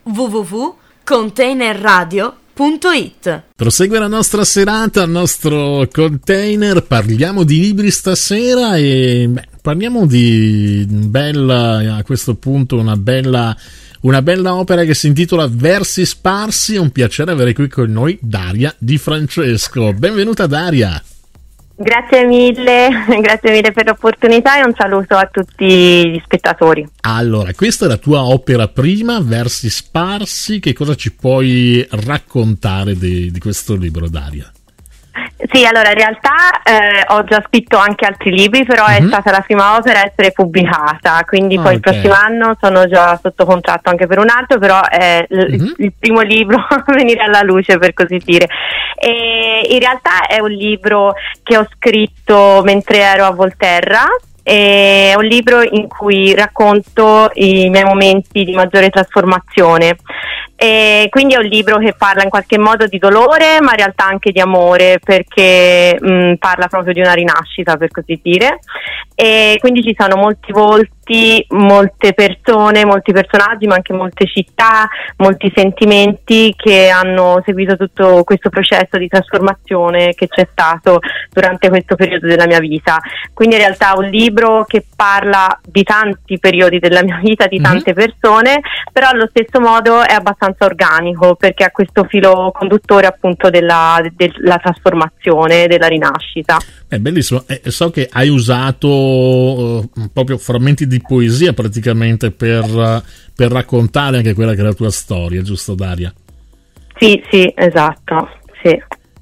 www.containerradio.it. Prosegue la nostra serata, il nostro container. Parliamo di libri stasera e parliamo di a questo punto una bella opera che si intitola Versi sparsi. È un piacere avere qui con noi Daria Di Francesco. Benvenuta Daria. Grazie mille per l'opportunità e un saluto a tutti gli spettatori. Allora, questa è la tua opera prima, Versi sparsi. Che cosa ci puoi raccontare di questo libro, Daria? Sì, allora in realtà ho già scritto anche altri libri, però è stata la prima opera a essere pubblicata, quindi poi il prossimo anno sono già sotto contratto anche per un altro, però è il primo libro a venire alla luce, per così dire. E in realtà è un libro che ho scritto mentre ero a Volterra. È un libro in cui racconto i miei momenti di maggiore trasformazione. E quindi è un libro che parla in qualche modo di dolore, ma in realtà anche di amore, perché parla proprio di una rinascita, per così dire. E quindi ci sono molti volti, molte persone, molti personaggi, ma anche molte città, molti sentimenti che hanno seguito tutto questo processo di trasformazione che c'è stato durante questo periodo della mia vita. Quindi in realtà è un libro che parla di tanti periodi della mia vita, di tante persone, però allo stesso modo è abbastanza organico, perché ha questo filo conduttore appunto della trasformazione, della rinascita. È bellissimo. So che hai usato proprio frammenti di poesia praticamente per raccontare anche quella che è la tua storia, giusto Daria? Sì, esatto, sì.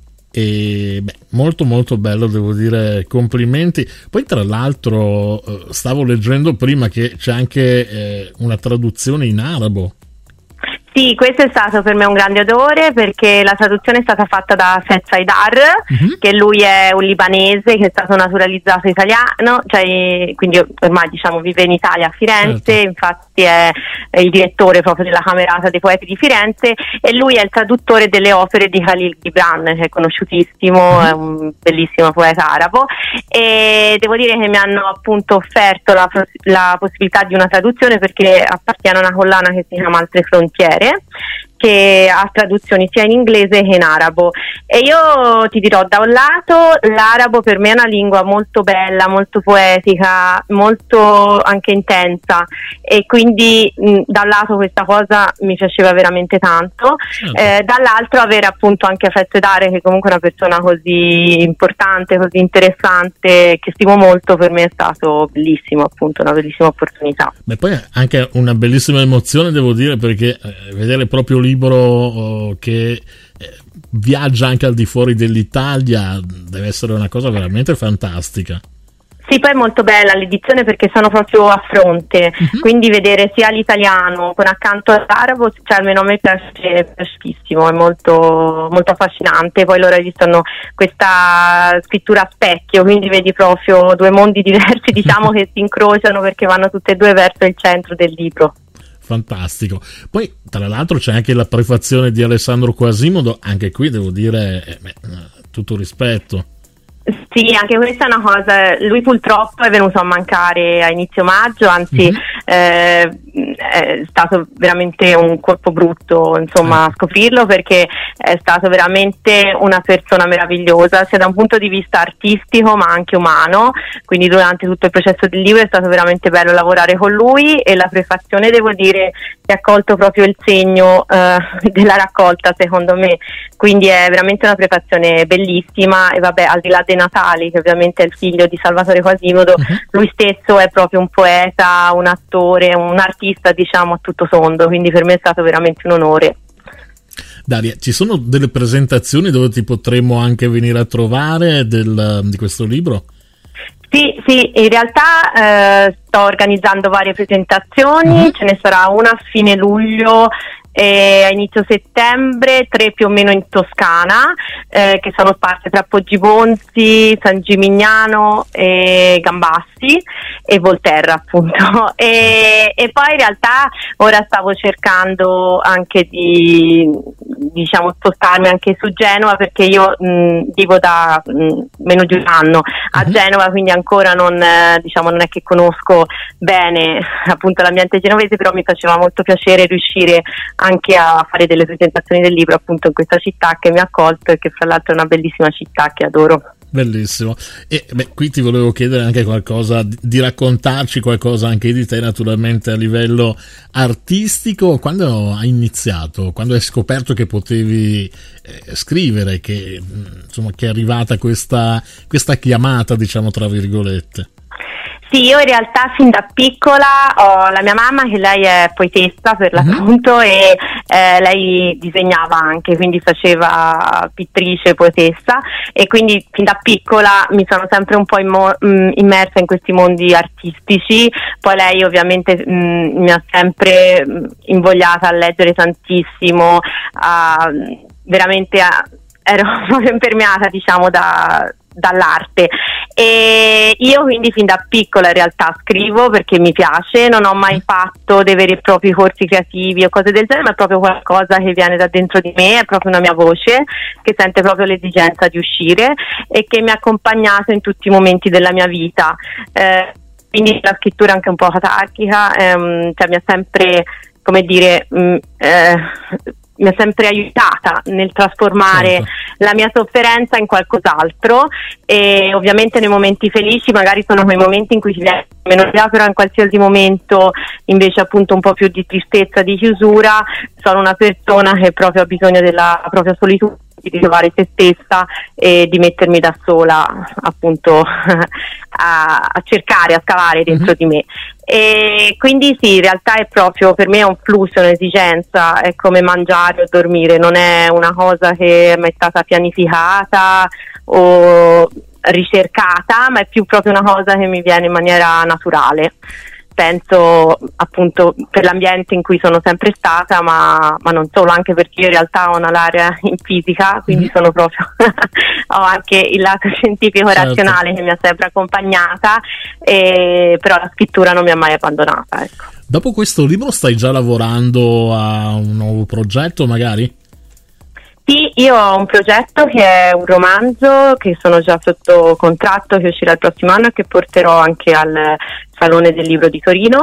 E molto molto bello, devo dire, complimenti. Poi tra l'altro stavo leggendo prima che c'è anche una traduzione in arabo. Sì, questo è stato per me un grande onore, perché la traduzione è stata fatta da Faiz Haidar, che lui è un libanese che è stato naturalizzato italiano, cioè quindi ormai vive in Italia a Firenze, infatti è il direttore proprio della Camerata dei Poeti di Firenze, e lui è il traduttore delle opere di Khalil Gibran, che è conosciutissimo, è un bellissimo poeta arabo, e devo dire che mi hanno appunto offerto la possibilità di una traduzione, perché appartiene a una collana che si chiama Altre Frontiere, che ha traduzioni sia in inglese che in arabo. E io ti dirò, da un lato l'arabo per me è una lingua molto bella, molto poetica, molto anche intensa, e quindi da un lato questa cosa mi piaceva veramente tanto, dall'altro avere appunto anche Faiz Haidar, che comunque è una persona così importante, così interessante, che stimo molto, per me è stato bellissimo, appunto una bellissima opportunità. Poi anche una bellissima emozione, devo dire, perché vedere proprio un libro che viaggia anche al di fuori dell'Italia deve essere una cosa veramente fantastica. Sì, poi è molto bella l'edizione, perché sono proprio a fronte, quindi vedere sia l'italiano con accanto all'arabo, cioè almeno a me piace tantissimo, è molto, molto affascinante. Poi loro esistono questa scrittura a specchio, quindi vedi proprio due mondi diversi che si incrociano, perché vanno tutte e due verso il centro del libro. Fantastico. Poi tra l'altro c'è anche la prefazione di Alessandro Quasimodo, anche qui devo dire tutto rispetto. Sì, anche questa è una cosa, lui purtroppo è venuto a mancare a inizio maggio, anzi è stato veramente un colpo brutto scoprirlo, perché è stato veramente una persona meravigliosa, sia da un punto di vista artistico ma anche umano, quindi durante tutto il processo del libro è stato veramente bello lavorare con lui, e la prefazione, devo dire, che ha colto proprio il segno della raccolta, secondo me, quindi è veramente una prefazione bellissima. E vabbè, al di là dei Natali, che ovviamente è il figlio di Salvatore Quasimodo, lui stesso è proprio un poeta, un attore, un artista a tutto tondo, quindi per me è stato veramente un onore. Daria, ci sono delle presentazioni dove ti potremmo anche venire a trovare di questo libro? Sì, in realtà sto organizzando varie presentazioni, ce ne sarà una a fine luglio a inizio settembre, 3 più o meno in Toscana, che sono sparse tra Poggibonsi, San Gimignano e Gambassi e Volterra, appunto. E poi in realtà ora stavo cercando anche di diciamo spostarmi anche su Genova, perché io vivo da meno di un anno a Genova, quindi ancora non è che conosco bene appunto l'ambiente genovese, però mi faceva molto piacere riuscire anche a fare delle presentazioni del libro appunto in questa città che mi ha accolto e che fra l'altro è una bellissima città che adoro. Bellissimo. E qui ti volevo chiedere anche qualcosa, di raccontarci qualcosa anche di te, naturalmente a livello artistico. Quando hai iniziato, quando hai scoperto che potevi scrivere, che è arrivata questa chiamata, diciamo tra virgolette? Sì, io in realtà fin da piccola ho la mia mamma, che lei è poetessa per l'appunto, e lei disegnava anche, quindi faceva pittrice, poetessa, e quindi fin da piccola mi sono sempre un po' immersa in questi mondi artistici. Poi lei ovviamente mi ha sempre invogliata a leggere tantissimo, ero proprio impermeata, diciamo, dall'arte. E io quindi fin da piccola in realtà scrivo perché mi piace, non ho mai fatto dei veri e propri corsi creativi o cose del genere, ma è proprio qualcosa che viene da dentro di me, è proprio una mia voce che sente proprio l'esigenza di uscire e che mi ha accompagnato in tutti i momenti della mia vita. Quindi la scrittura è anche un po' catarchica, mi ha sempre, come dire, mi ha sempre aiutata nel trasformare la mia sofferenza in qualcos'altro, e ovviamente nei momenti felici magari sono quei momenti in cui si viene meno via, però in qualsiasi momento invece appunto un po' più di tristezza, di chiusura, sono una persona che proprio ha bisogno della propria solitudine, di ritrovare se stessa e di mettermi da sola appunto a cercare, a scavare dentro di me. E quindi sì, in realtà è proprio, per me è un flusso, un'esigenza, è come mangiare o dormire, non è una cosa che è mai stata pianificata o ricercata, ma è più proprio una cosa che mi viene in maniera naturale. Penso appunto per l'ambiente in cui sono sempre stata, ma non solo, anche perché io in realtà ho una laurea in fisica, quindi sono proprio ho anche il lato scientifico razionale che mi ha sempre accompagnata, però la scrittura non mi ha mai abbandonata, ecco. Dopo questo libro stai già lavorando a un nuovo progetto magari? Sì, io ho un progetto che è un romanzo che sono già sotto contratto, che uscirà il prossimo anno e che porterò anche al Salone del Libro di Torino,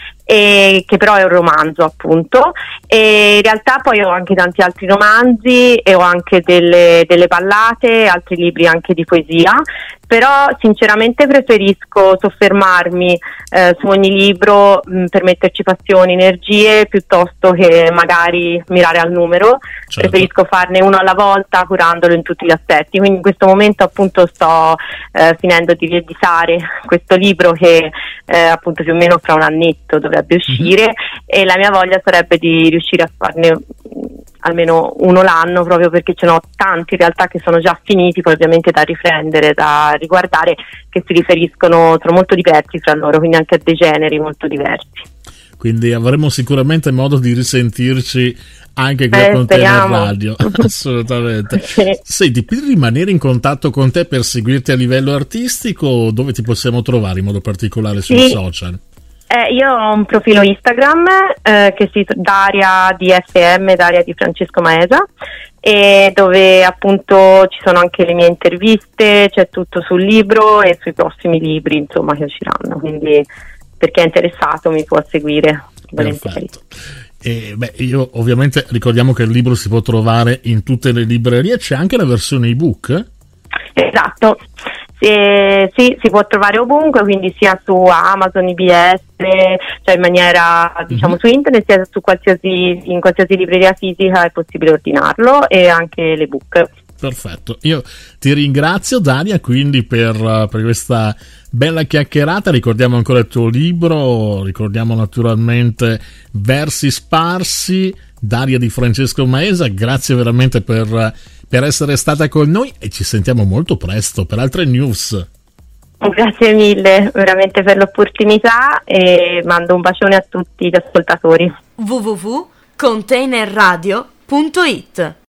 e che però è un romanzo appunto, e in realtà poi ho anche tanti altri romanzi e ho anche delle ballate, altri libri anche di poesia, però sinceramente preferisco soffermarmi su ogni libro per metterci passione, energie, piuttosto che magari mirare al numero. Preferisco farne uno alla volta, curandolo in tutti gli aspetti. Quindi in questo momento appunto sto finendo di rieditare questo libro che appunto più o meno fra un annetto dovrebbe uscire, e la mia voglia sarebbe di riuscire a farne almeno uno l'anno, proprio perché ce n'ho tanti in realtà che sono già finiti, poi ovviamente da riprendere, da riguardare, che si riferiscono, sono molto diversi fra loro, quindi anche a dei generi molto diversi. Quindi avremo sicuramente modo di risentirci anche qui a Container Radio. Assolutamente. Senti, per rimanere in contatto con te, per seguirti a livello artistico, dove ti possiamo trovare in modo particolare sui social? Io ho un profilo Instagram che si Daria di FM, Daria di Francesco Maesa, e dove appunto ci sono anche le mie interviste, c'è tutto sul libro e sui prossimi libri insomma che usciranno, quindi per chi è interessato mi può seguire volentieri. Io ovviamente ricordiamo che il libro si può trovare in tutte le librerie, c'è anche la versione ebook? Esatto. Sì, si può trovare ovunque, quindi sia su Amazon, IBS, cioè in maniera diciamo su internet, sia in qualsiasi libreria fisica è possibile ordinarlo, e anche l'ebook. Perfetto, io ti ringrazio Daria quindi per questa bella chiacchierata. Ricordiamo ancora il tuo libro, ricordiamo naturalmente Versi sparsi, Daria di Francesco Maesa, grazie veramente per essere stata con noi e ci sentiamo molto presto per altre news. Grazie mille veramente per l'opportunità e mando un bacione a tutti gli ascoltatori. www.containerradio.it